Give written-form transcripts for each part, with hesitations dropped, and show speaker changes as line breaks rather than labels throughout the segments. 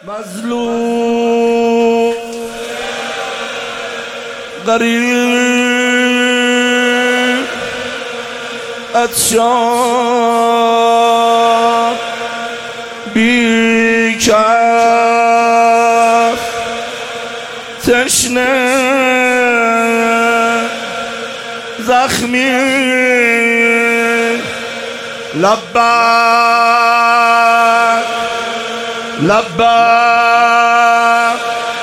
مظلوم غریب عطشان بی‌کف تشنه زخمی لبک لبک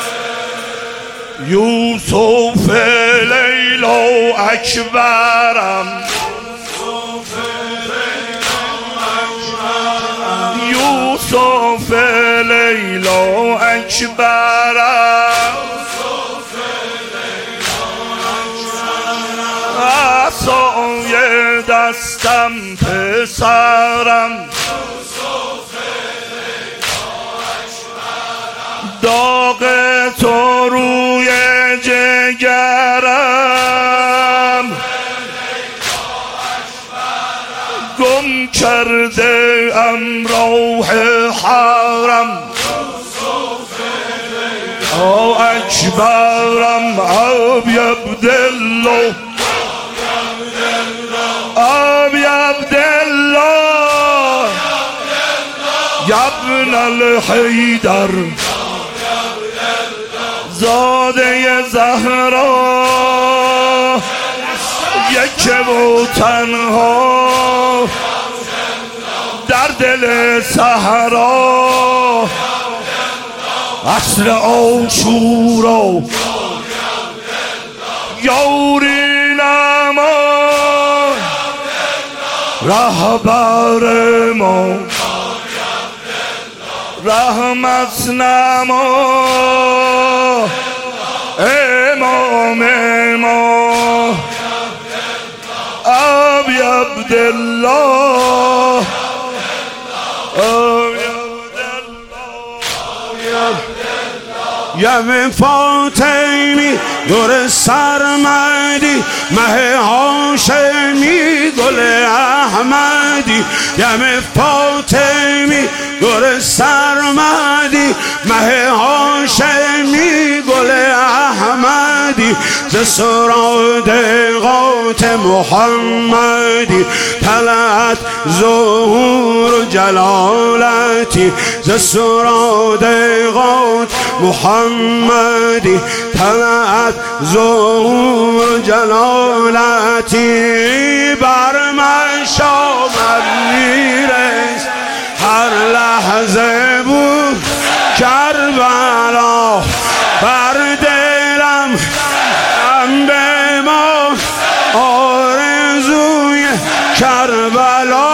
یوسف لیلا اکبرم یوسف لیلا اکبرم عصای دستم پسرم داغ تو روی جگرم گم کرده ام روح حرم او اکبرم ابی عبدالله ابی عبدالله ابن الحیدر زاده زهرا یک و تنها در دل صحرا عصر عاشورا یاری نما رهبر ما رحمت نما امام ما ابی عبدالله
یم فاطمی دور سرمدی مه هاشمی گل احمدی یم فاطمی دور سرمدی مه هاشمی گل احمدی ز سرادقات محمدی طلعت ظهور جلالتی ز سرادقات محمدی طلعت ظهور جلالتی بر من شامل میرس هر لحظه بود کربلا بر دلم به ما آرزوی کربلا